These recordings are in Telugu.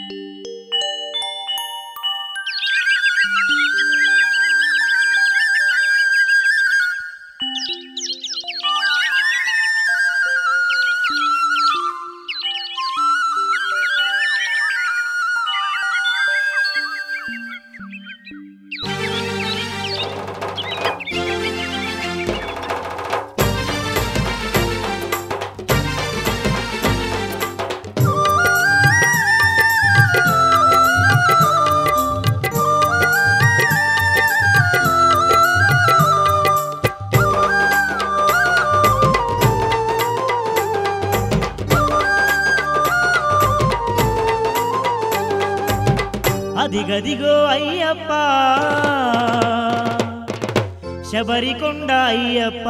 అదిగదిగో అయ్యప్ప శబరికొండ అయ్యప్ప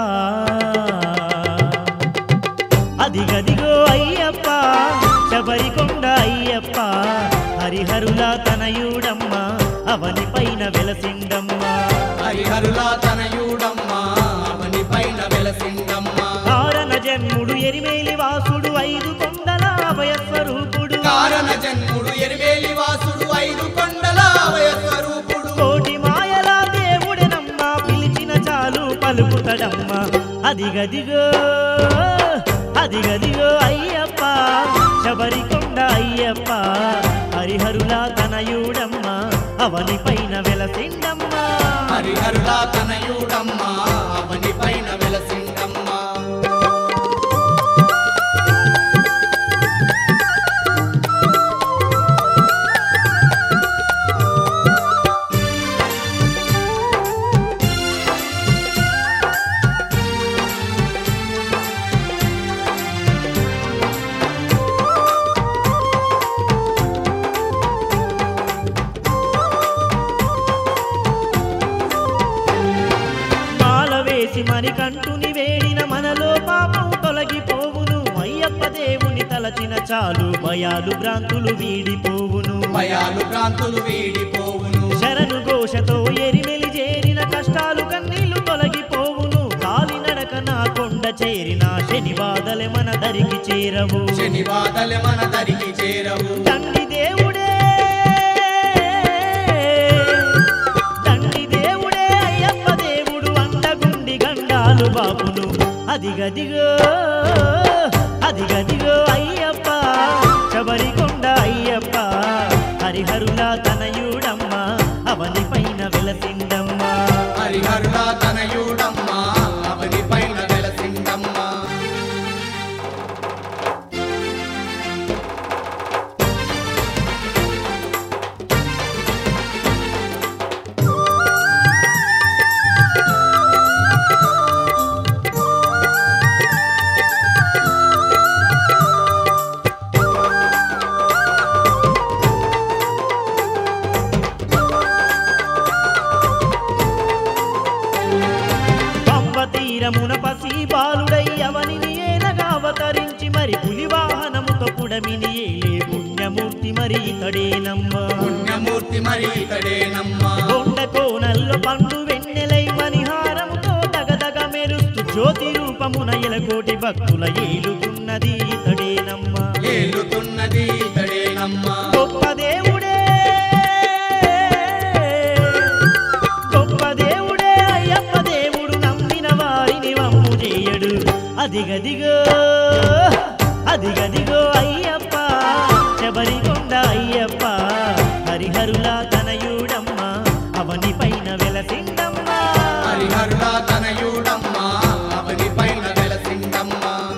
అదిగదిగో అయ్యప్ప శబరికొండ అయ్యప్ప హరిహరుల తనయుడమ్మ అవని పైన వెలసిండమ్మ హరిహరుల తనయుడమ్మ అవని పైన వెలసిండమ్మ కారణ జన్ముడు ఎరిమేలి వాసుడు ఐదు కొండల అభయస్వరూపుడు కారణ జన్ముడు ఎరిమేలి వాసుడు ఐదు కొండల అభయస్వరూపుడు కోటి మాయల దేవుడెనమ్మ పిలిచిన చాలు పలుకుతడమ్మ అదిగదిగో అదిగదిగో అయ్యప్ప శబరికొండ అయ్యప్ప హరిహరుల తనయుడమ్మ అవని పైన వెలసిండమ్మ హరిహరుల తనయుడమ్మ అవని పైన వెలసిండమ్మ మణికంఠుని వేడిన మనలో పాపం తొలగిపోవును అయ్యప్ప దేవుని తలచిన చాలు భయాలు భ్రాంతులు వీడిపోవును భయాలు భ్రాంతులు వీడిపోవును శరణు ఘోషతో ఎరిమెలి చేరిన కష్టాలు కన్నీళ్లు తొలగిపోవును కాలినడక నా కొండ చేరిన శని బాధలే మన దరికి చేరవు శని బాధలే మన దరికి చేరవు తండ్రి దేవుడే బాపును అదిగదిగో అదిగదిగో అయ్యప్ప శబరికొండ అయ్యప్ప హరిహరుల తనయుడమ్మ అవని పైన వెలసిండమ్మ హరిహరుల తనయుడమ్మ అవని పైన వెలసిండమ్మ తీరమున పసి బాలుడై అవనిని ఏలగా అవతరించి మరి పులి వాహనముతో పుడమిని ఏలే పుణ్యమూర్తి మరి ఇతడేనమ్మ పుణ్యమూర్తి మరి ఇతడేనమ్మ కొండ కోనల్లో పండు వెన్నెలై మణిహారముతో దగదగ మెరుస్తూ జ్యోతి రూపమున ఎలకోటి భక్తుల ఏలుతున్నది ఇతడేనమ్మ ఏలుతున్నది ఇతడేనమ్మ గొప్ప దేవుడే గొప్ప దేవుడే అయ్యప్ప దేవుడు నమ్మిన వారిని వమ్ము చేయడు అదిగదిగో అదిగదిగో అయ్యప్ప శబరికొండ అయ్యప్ప హరిహరుల తనయుడమ్మ అవని పైన వెలసిండమ్మ హరిహరుల తనయుడమ్మ అవని పైన వెలసిండమ్మ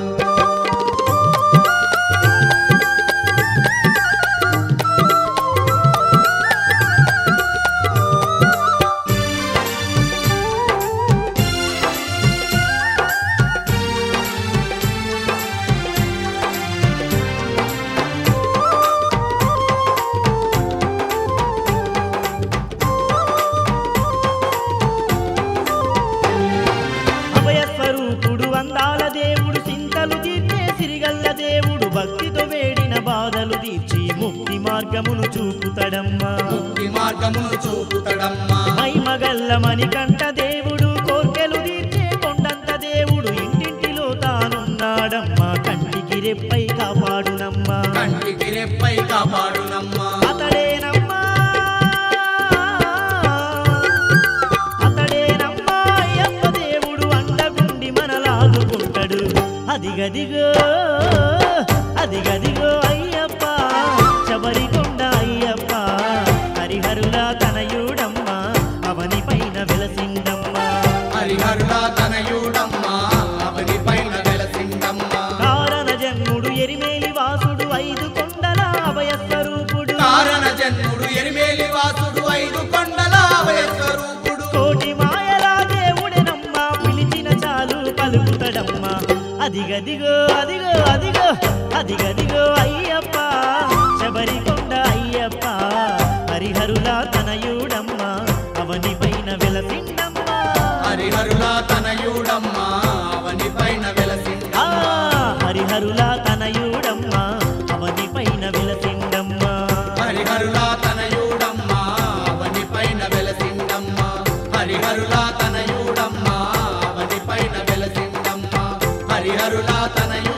భక్తితో వేడిన బాధలు తీర్చి ముక్తి మార్గమును చూపుతడమ్మా ముక్తి మార్గమును చూపుతడమ్మా మహిమగల్ల మణికంఠ దేవుడు కోర్కెలు తీర్చే కొండంత దేవుడు ఇంటింటిలో తానున్నాడమ్మా కంటికి రెప్పై కాపాడునమ్మా కంటికి రెప్పై కాపాడునమ్మా అదిగదిగో అదిగదిగో అయ్యప్ప శబరికొండ అయ్యప్ప హరిహరుల తనయుడమ్మ అవని పైన వెలసిందమ్మ హరిహరుల తనయుడమ్మ అవని పైన వెలసిందమ్మ కారణ జన్ముడు ఎరిమేలి వాసుడు 5 కొండల అభయ స్వరూపుడు కారణ జన్ముడు ఎరిమేలి వాసుడు 5 కొండల అభయ స్వరూపుడు కోటి మాయల దేవుడెనమ్మ పిలిచిన చాలు పలుకుతడమ్మ అదిగదిగో అదిగో అదిగో అదిగదిగో అయ్యప్ప శబరికొండ అయ్యప్ప హరిహరుల తనయుడమ్మ అవని పైన వెలసిందమ్మ హరిహరుల తనయుడమ్మ అవని పైన వెలసిందమ్మ హరిహరుల తనయుడమ్మ అవని పైన వెలసిందమ్మ హరిహరుల తనయుడమ్మ అవని పైన వెలసిందమ్మ హరిహరుల తనయుడమ్మ అవని పైన వెలసిందమ్మ హరిహరుల తనయు